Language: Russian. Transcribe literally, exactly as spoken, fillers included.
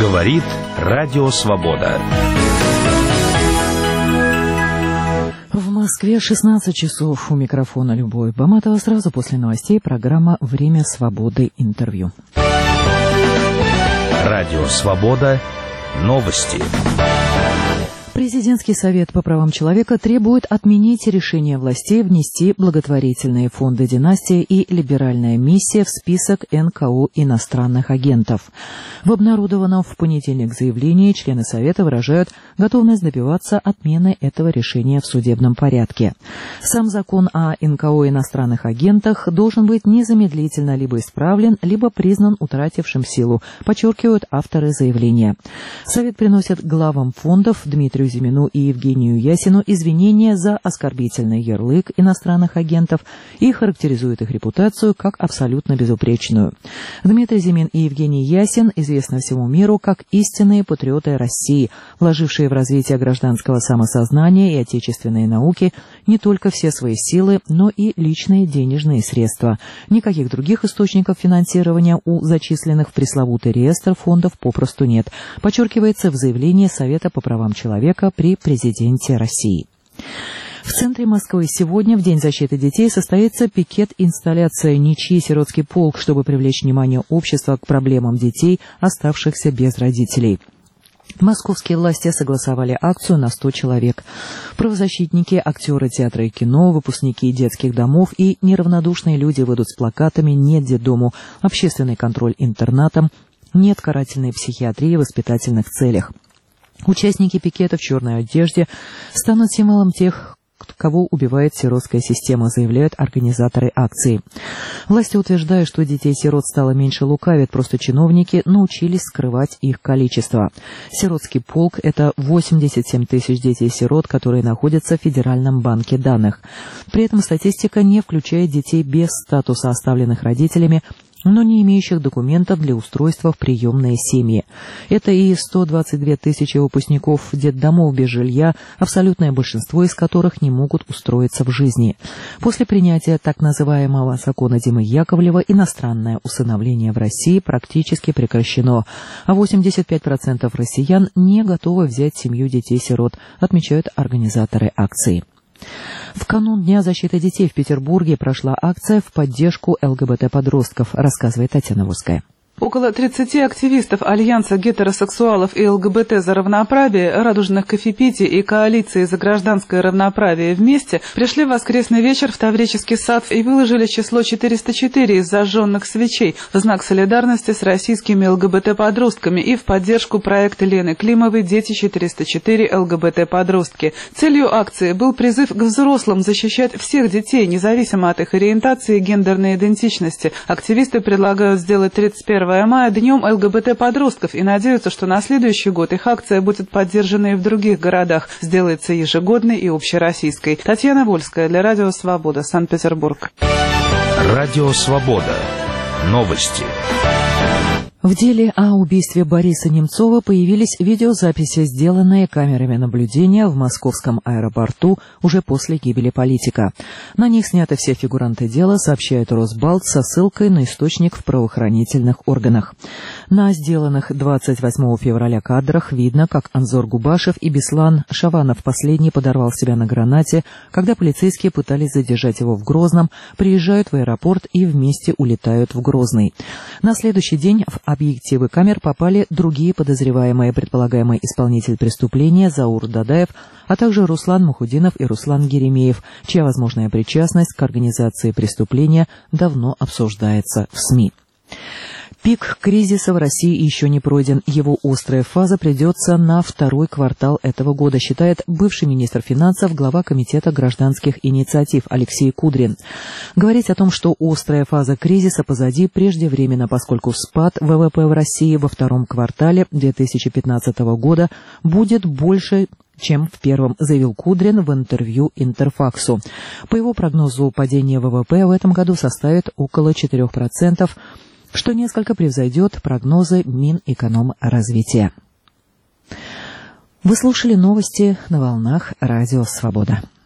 Говорит Радио Свобода. В Москве шестнадцать часов. У микрофона Любовь Баматова. Сразу после новостей программа «Время свободы. Интервью». Радио Свобода. Новости. Президентский совет по правам человека требует отменить решение властей внести благотворительные фонды «Династия» и «Либеральная миссия» в список эн ка о иностранных агентов. В обнародованном в понедельник заявлении члены совета выражают готовность добиваться отмены этого решения в судебном порядке. Сам закон о эн ка о иностранных агентах должен быть незамедлительно либо исправлен, либо признан утратившим силу, подчеркивают авторы заявления. Совет приносит главам фондов Дмитрию Зимину и Евгению Ясину извинения за оскорбительный ярлык иностранных агентов и характеризует их репутацию как абсолютно безупречную. Дмитрий Зимин и Евгений Ясин известны всему миру как истинные патриоты России, вложившие в развитие гражданского самосознания и отечественной науки не только все свои силы, но и личные денежные средства. Никаких других источников финансирования у зачисленных в пресловутый реестр фондов попросту нет, подчеркивается в заявлении Совета по правам человека при президенте России. В центре Москвы сегодня, в День защиты детей, состоится пикет-инсталляция «Ничьи сиротский полк», чтобы привлечь внимание общества к проблемам детей, оставшихся без родителей. Московские власти согласовали акцию на сто человек. Правозащитники, актеры театра и кино, выпускники детских домов и неравнодушные люди выйдут с плакатами «Нет детдому», общественный контроль интернатам, нет карательной психиатрии в воспитательных целях. Участники пикета в черной одежде станут символом тех, кого убивает сиротская система, заявляют организаторы акции. Власти утверждают, что детей-сирот стало меньше, лукавят, просто чиновники научились скрывать их количество. Сиротский полк – это восемьдесят семь тысяч детей-сирот, которые находятся в Федеральном банке данных. При этом статистика не включает детей без статуса, оставленных родителями, но не имеющих документов для устройства в приемные семьи. Это и сто двадцать две тысячи выпускников детдомов без жилья, абсолютное большинство из которых не могут устроиться в жизни. После принятия так называемого закона Димы Яковлева иностранное усыновление в России практически прекращено, а восемьдесят пять процентов россиян не готовы взять семью детей-сирот, отмечают организаторы акции. В канун Дня защиты детей в Петербурге прошла акция в поддержку эл гэ бэ тэ-подростков, рассказывает Татьяна Вольская. Около тридцати активистов Альянса гетеросексуалов и эл гэ бэ тэ за равноправие, Радужных кофепитий и Коалиции за гражданское равноправие вместе пришли в воскресный вечер в Таврический сад и выложили число четыреста четыре из зажженных свечей в знак солидарности с российскими эл гэ бэ тэ-подростками и в поддержку проекта Лены Климовой «Дети четыреста четыре эл гэ бэ тэ-подростки». Целью акции был призыв к взрослым защищать всех детей, независимо от их ориентации и гендерной идентичности. Активисты предлагают сделать тридцать первого мая днем эл гэ бэ тэ-подростков и надеются, что на следующий год их акция будет поддержана и в других городах, сделается ежегодной и общероссийской. Татьяна Вольская для Радио Свобода, Санкт-Петербург. Радио Свобода. Новости. В деле о убийстве Бориса Немцова появились видеозаписи, сделанные камерами наблюдения в московском аэропорту уже после гибели политика. На них сняты все фигуранты дела, сообщает Росбалт со ссылкой на источник в правоохранительных органах. На сделанных двадцать восьмого февраля кадрах видно, как Анзор Губашев и Беслан Шаванов, последний, подорвал себя на гранате, когда полицейские пытались задержать его в Грозном, приезжают в аэропорт и вместе улетают в Грозный. На следующий день в объективы камер попали другие подозреваемые, предполагаемый исполнитель преступления Заур Дадаев, а также Руслан Мухудинов и Руслан Геремеев, чья возможная причастность к организации преступления давно обсуждается в СМИ. Пик кризиса в России еще не пройден. Его острая фаза придется на второй квартал этого года, считает бывший министр финансов, глава Комитета гражданских инициатив Алексей Кудрин. Говорить о том, что острая фаза кризиса позади, преждевременно, поскольку спад вэ вэ пэ в России во втором квартале две тысячи пятнадцатого года будет больше, чем в первом, заявил Кудрин в интервью Интерфаксу. По его прогнозу, падение вэ вэ пэ в этом году составит около четырех процентов, что несколько превзойдет прогнозы Минэкономразвития. Вы слушали новости на волнах Радио Свобода.